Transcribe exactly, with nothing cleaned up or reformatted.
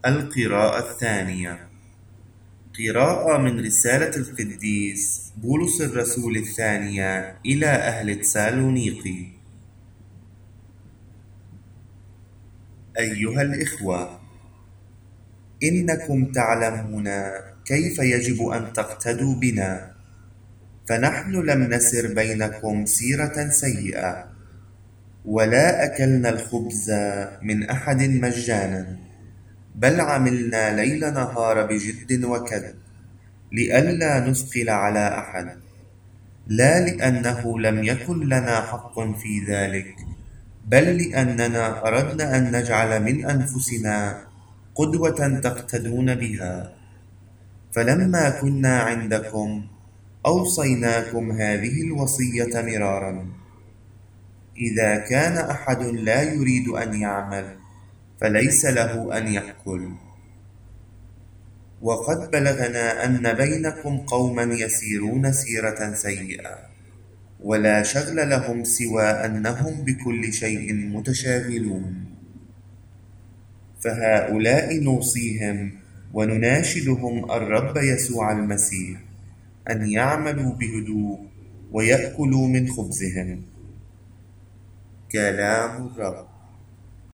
القراءة الثانية. قراءة من رسالة القديس بولس الرسول الثانية إلى أهل تسالونيقي. أيها الإخوة، إنكم تعلمون كيف يجب أن تقتدوا بنا، فنحن لم نسر بينكم سيرة سيئة، ولا أكلنا الخبز من أحد مجانا، بل عملنا ليل نهار بجد وكد لئلا نثقل على أحد، لا لأنه لم يكن لنا حق في ذلك، بل لأننا أردنا أن نجعل من أنفسنا قدوة تقتدون بها. فلما كنا عندكم أوصيناكم هذه الوصية مرارا: إذا كان أحد لا يريد أن يعمل فليس له أن يأكل. وقد بلغنا أن بينكم قوما يسيرون سيرة سيئة، ولا شغل لهم سوى أنهم بكل شيء متشاغلون، فهؤلاء نوصيهم ونناشدهم الرب يسوع المسيح أن يعملوا بهدوء ويأكلوا من خبزهم. كلام الرب.